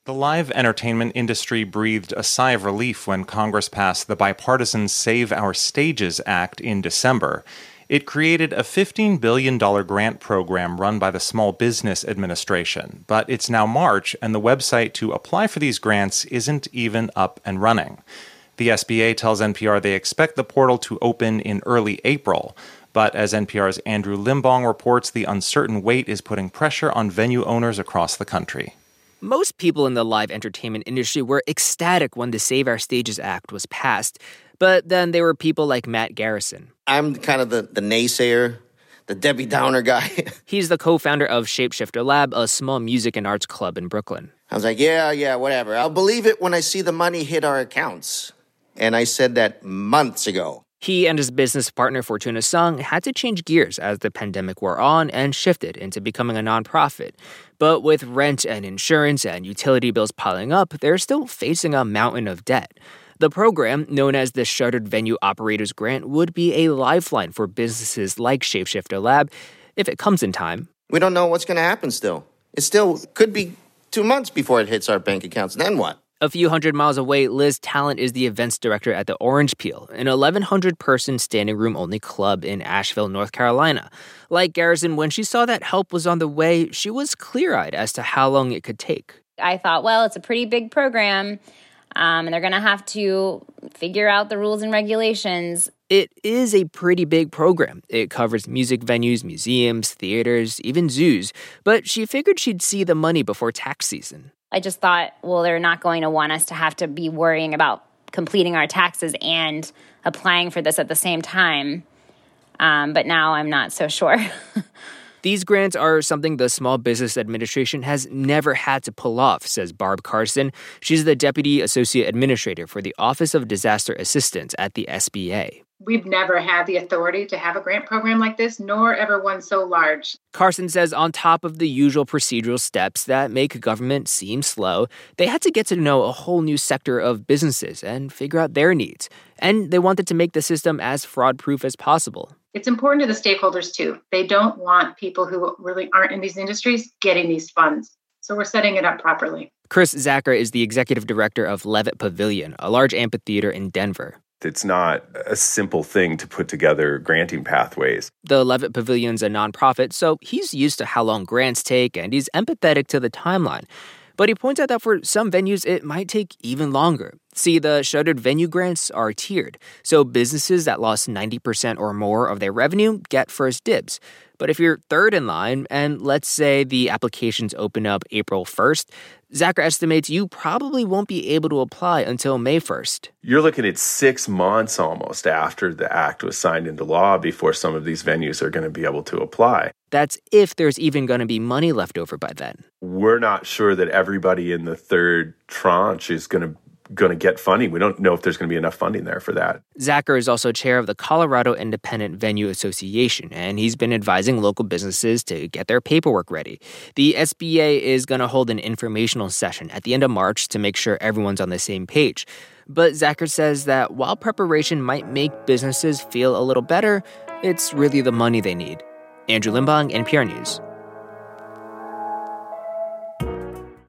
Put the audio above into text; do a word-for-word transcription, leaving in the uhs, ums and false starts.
The live entertainment industry breathed a sigh of relief when Congress passed the bipartisan Save Our Stages Act in December. It created a fifteen billion dollars grant program run by the Small Business Administration, but it's now March, and the website to apply for these grants isn't even up and running. The S B A tells N P R they expect the portal to open in early April, but as N P R's Andrew Limbong reports, the uncertain wait is putting pressure on venue owners across the country. Most people in the live entertainment industry were ecstatic when the Save Our Stages Act was passed, but then there were people like Matt Garrison. I'm kind of the, the naysayer, the Debbie Downer guy. He's the co-founder of Shapeshifter Lab, a small music and arts club in Brooklyn. I was like, yeah, yeah, whatever. I'll believe it when I see the money hit our accounts. And I said that months ago. He and his business partner, Fortuna Sung, had to change gears as the pandemic wore on and shifted into becoming a nonprofit. But with rent and insurance and utility bills piling up, they're still facing a mountain of debt. The program, known as the Shuttered Venue Operators Grant, would be a lifeline for businesses like Shapeshifter Lab if it comes in time. We don't know what's going to happen still. It still could be two months before it hits our bank accounts. Then what? A few hundred miles away, Liz Talent is the events director at the Orange Peel, an eleven hundred person standing room only club in Asheville, North Carolina. Like Garrison, when she saw that help was on the way, she was clear-eyed as to how long it could take. I thought, well, it's a pretty big program, um, and they're going to have to figure out the rules and regulations. It is a pretty big program. It covers music venues, museums, theaters, even zoos. But she figured she'd see the money before tax season. I just thought, well, they're not going to want us to have to be worrying about completing our taxes and applying for this at the same time. Um, but now I'm not so sure. These grants are something the Small Business Administration has never had to pull off, says Barb Carson. She's the Deputy Associate Administrator for the Office of Disaster Assistance at the S B A. We've never had the authority to have a grant program like this, nor ever one so large. Carson says on top of the usual procedural steps that make government seem slow, they had to get to know a whole new sector of businesses and figure out their needs. And they wanted to make the system as fraud-proof as possible. It's important to the stakeholders, too. They don't want people who really aren't in these industries getting these funds. So we're setting it up properly. Chris Zacher is the executive director of Levitt Pavilion, a large amphitheater in Denver. It's not a simple thing to put together granting pathways. The Levitt Pavilion's a nonprofit, so he's used to how long grants take, and he's empathetic to the timeline. But he points out that for some venues, it might take even longer. See, the shuttered venue grants are tiered, so businesses that lost ninety percent or more of their revenue get first dibs. But if you're third in line, and let's say the applications open up April first, Zacher estimates you probably won't be able to apply until May first. You're looking at six months almost after the act was signed into law before some of these venues are going to be able to apply. That's if there's even going to be money left over by then. We're not sure that everybody in the third tranche is going to going to get funding. We don't know if there's going to be enough funding there for that. Zacher is also chair of the Colorado Independent Venue Association, and he's been advising local businesses to get their paperwork ready. The S B A is going to hold an informational session at the end of March to make sure everyone's on the same page. But Zacher says that while preparation might make businesses feel a little better, it's really the money they need. Andrew Limbong, N P R News.